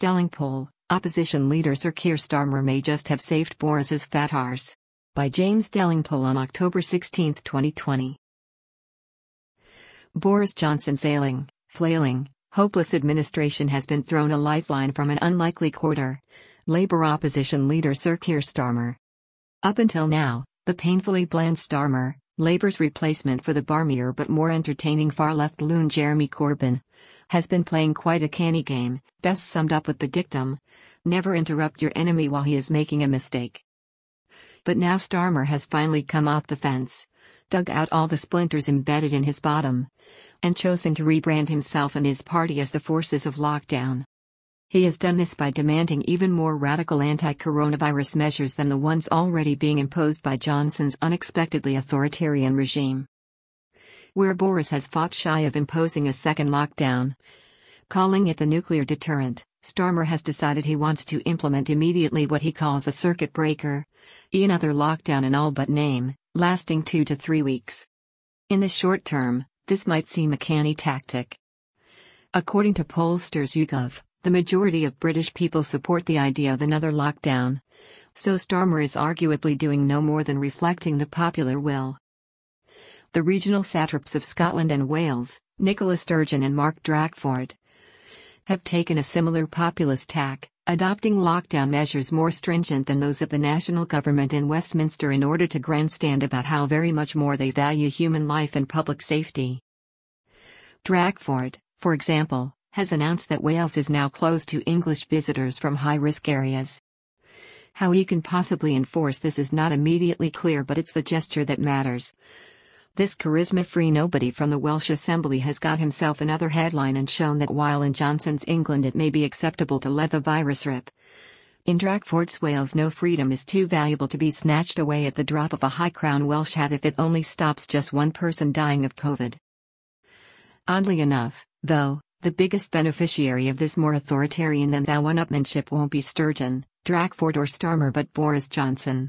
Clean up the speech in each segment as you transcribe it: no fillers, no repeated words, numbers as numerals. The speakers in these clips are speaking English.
Stelling poll, opposition leader Sir Keir Starmer may just have saved Boris's fat arse. By James Stelling poll on October 16, 2020. Boris Johnson's ailing, flailing, hopeless administration has been thrown a lifeline from an unlikely quarter. Labour opposition leader Sir Keir Starmer. Up until now, the painfully bland Starmer, Labour's replacement for the balmier but more entertaining far-left loon Jeremy Corbyn, has been playing quite a canny game, best summed up with the dictum, never interrupt your enemy while he is making a mistake. But now Starmer has finally come off the fence, dug out all the splinters embedded in his bottom, and chosen to rebrand himself and his party as the forces of lockdown. He has done this by demanding even more radical anti-coronavirus measures than the ones already being imposed by Johnson's unexpectedly authoritarian regime. Where Boris has fought shy of imposing a second lockdown, calling it the nuclear deterrent, Starmer has decided he wants to implement immediately what he calls a circuit breaker, another lockdown in all but name, lasting 2 to 3 weeks. In the short term, this might seem a canny tactic. According to pollsters YouGov, the majority of British people support the idea of another lockdown, so Starmer is arguably doing no more than reflecting the popular will. The regional satraps of Scotland and Wales, Nicola Sturgeon and Mark Drakeford, have taken a similar populist tack, adopting lockdown measures more stringent than those of the national government in Westminster in order to grandstand about how very much more they value human life and public safety. Drakeford, for example, has announced that Wales is now closed to English visitors from high-risk areas. How he can possibly enforce this is not immediately clear, but it's the gesture that matters. This charisma-free nobody from the Welsh Assembly has got himself another headline and shown that while in Johnson's England it may be acceptable to let the virus rip, in Drakeford's Wales no freedom is too valuable to be snatched away at the drop of a high-crown Welsh hat if it only stops just one person dying of COVID. Oddly enough, though, the biggest beneficiary of this more authoritarian than thou one-upmanship won't be Sturgeon, Drakeford or Starmer but Boris Johnson.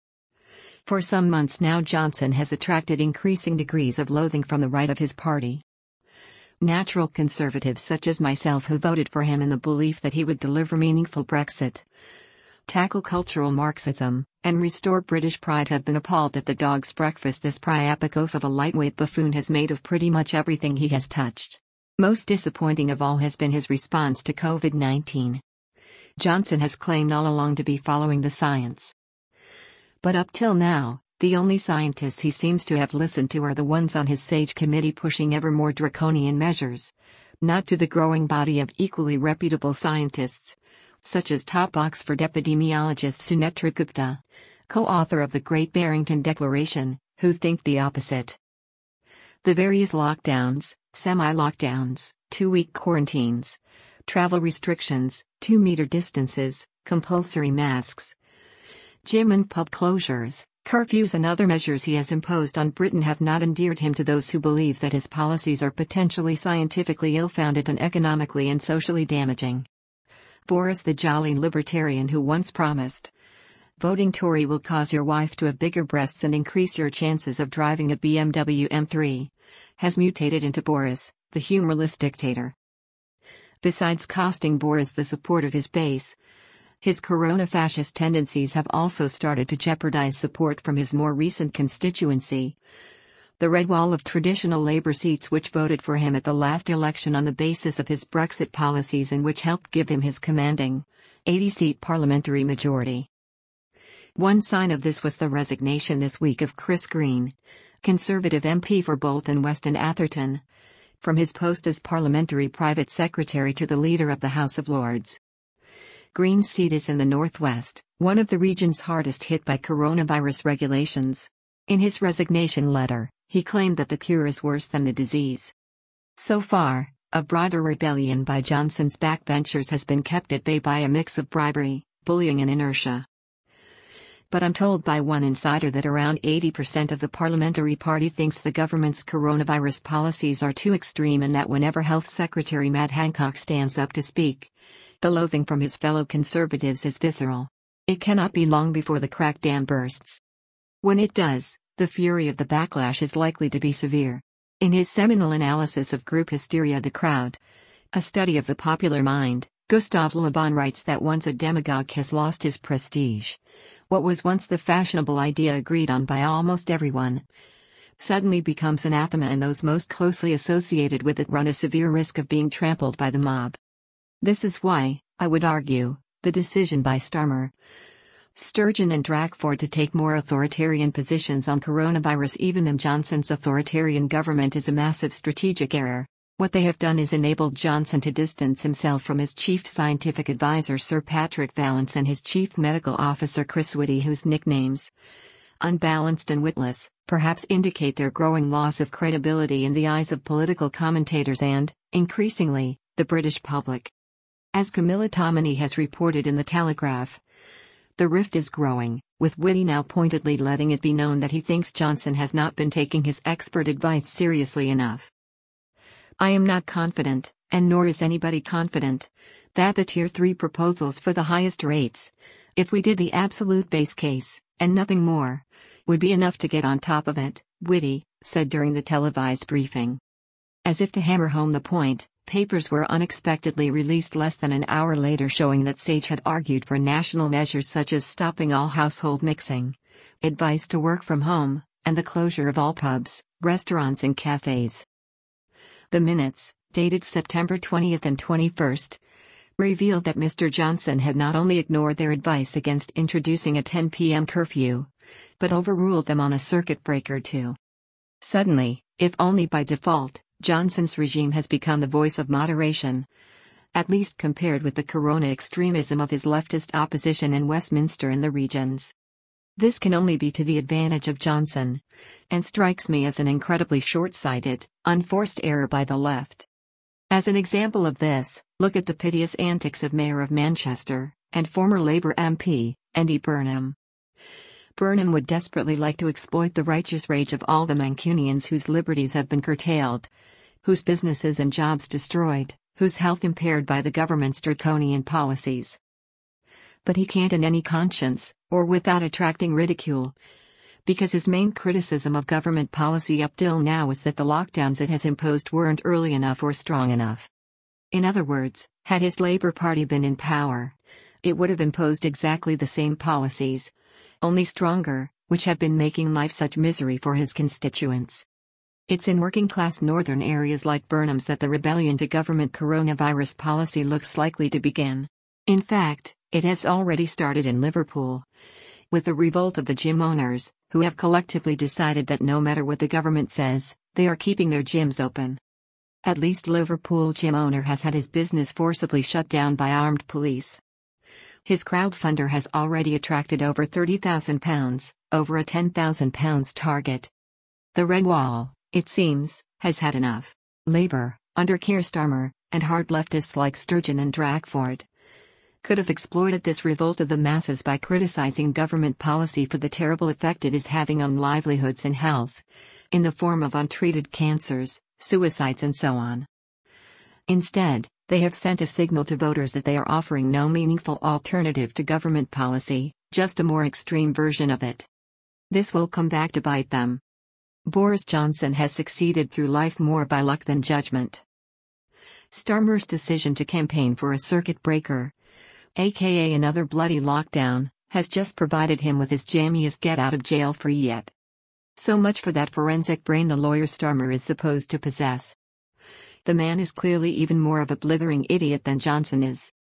For some months now Johnson has attracted increasing degrees of loathing from the right of his party. Natural conservatives such as myself who voted for him in the belief that he would deliver meaningful Brexit, tackle cultural Marxism, and restore British pride have been appalled at the dog's breakfast this priapic oaf of a lightweight buffoon has made of pretty much everything he has touched. Most disappointing of all has been his response to COVID-19. Johnson has claimed all along to be following the science. But up till now, the only scientists he seems to have listened to are the ones on his SAGE committee pushing ever more draconian measures, not to the growing body of equally reputable scientists, such as top Oxford epidemiologist Sunetra Gupta, co-author of the Great Barrington Declaration, who think the opposite. The various lockdowns, semi-lockdowns, 2-week quarantines, travel restrictions, 2-meter distances, compulsory masks, gym and pub closures, curfews and other measures he has imposed on Britain have not endeared him to those who believe that his policies are potentially scientifically ill-founded and economically and socially damaging. Boris the jolly libertarian who once promised, "Voting Tory will cause your wife to have bigger breasts and increase your chances of driving a BMW M3, has mutated into Boris, the humorless dictator. Besides costing Boris the support of his base, his corona-fascist tendencies have also started to jeopardize support from his more recent constituency, the red wall of traditional Labour seats which voted for him at the last election on the basis of his Brexit policies and which helped give him his commanding 80-seat parliamentary majority. One sign of this was the resignation this week of Chris Green, Conservative MP for Bolton West and Atherton, from his post as Parliamentary Private Secretary to the Leader of the House of Lords. Green's seat is in the Northwest, one of the regions hardest hit by coronavirus regulations. In his resignation letter, he claimed that the cure is worse than the disease. So far, a broader rebellion by Johnson's backbenchers has been kept at bay by a mix of bribery, bullying and inertia. But I'm told by one insider that around 80% of the parliamentary party thinks the government's coronavirus policies are too extreme and that whenever Health Secretary Matt Hancock stands up to speak, the loathing from his fellow conservatives is visceral. It cannot be long before the crackdown bursts. When it does, the fury of the backlash is likely to be severe. In his seminal analysis of group hysteria, The Crowd, a study of the popular mind, Gustave Le Bon writes that once a demagogue has lost his prestige, what was once the fashionable idea agreed on by almost everyone suddenly becomes anathema, and those most closely associated with it run a severe risk of being trampled by the mob. This is why, I would argue, the decision by Starmer, Sturgeon and Drakeford to take more authoritarian positions on coronavirus even than Johnson's authoritarian government is a massive strategic error. What they have done is enabled Johnson to distance himself from his chief scientific advisor Sir Patrick Vallance and his chief medical officer Chris Whitty, whose nicknames, unbalanced and witless, perhaps indicate their growing loss of credibility in the eyes of political commentators and, increasingly, the British public. As Camilla Tominey has reported in The Telegraph, the rift is growing, with Whitty now pointedly letting it be known that he thinks Johnson has not been taking his expert advice seriously enough. I am not confident, and nor is anybody confident, that the Tier 3 proposals for the highest rates, if we did the absolute base case, and nothing more, would be enough to get on top of it, Whitty said during the televised briefing. As if to hammer home the point, papers were unexpectedly released less than an hour later showing that SAGE had argued for national measures such as stopping all household mixing, advice to work from home, and the closure of all pubs, restaurants and cafes. The minutes, dated September 20th and 21st, revealed that Mr. Johnson had not only ignored their advice against introducing a 10 p.m. curfew, but overruled them on a circuit breaker too. Suddenly, if only by default, Johnson's regime has become the voice of moderation, at least compared with the corona extremism of his leftist opposition in Westminster and the regions. This can only be to the advantage of Johnson, and strikes me as an incredibly short-sighted, unforced error by the left. As an example of this, look at the piteous antics of Mayor of Manchester, and former Labour MP, Andy Burnham. Burnham would desperately like to exploit the righteous rage of all the Mancunians whose liberties have been curtailed, whose businesses and jobs destroyed, whose health impaired by the government's draconian policies. But he can't in any conscience, or without attracting ridicule, because his main criticism of government policy up till now is that the lockdowns it has imposed weren't early enough or strong enough. In other words, had his Labour Party been in power, it would have imposed exactly the same policies, only stronger, which have been making life such misery for his constituents. It's in working-class northern areas like Burnham's that the rebellion to government coronavirus policy looks likely to begin. In fact, it has already started in Liverpool, with the revolt of the gym owners, who have collectively decided that no matter what the government says, they are keeping their gyms open. At least Liverpool gym owner has had his business forcibly shut down by armed police. His crowdfunder has already attracted over £30,000, over a £10,000 target. The Red Wall, it seems, has had enough. Labour, under Keir Starmer, and hard leftists like Sturgeon and Drakeford, could have exploited this revolt of the masses by criticizing government policy for the terrible effect it is having on livelihoods and health, in the form of untreated cancers, suicides and so on. Instead, they have sent a signal to voters that they are offering no meaningful alternative to government policy, just a more extreme version of it. This will come back to bite them. Boris Johnson has succeeded through life more by luck than judgment. Starmer's decision to campaign for a circuit breaker, aka another bloody lockdown, has just provided him with his jammiest get-out-of-jail-free yet. So much for that forensic brain the lawyer Starmer is supposed to possess. The man is clearly even more of a blithering idiot than Johnson is.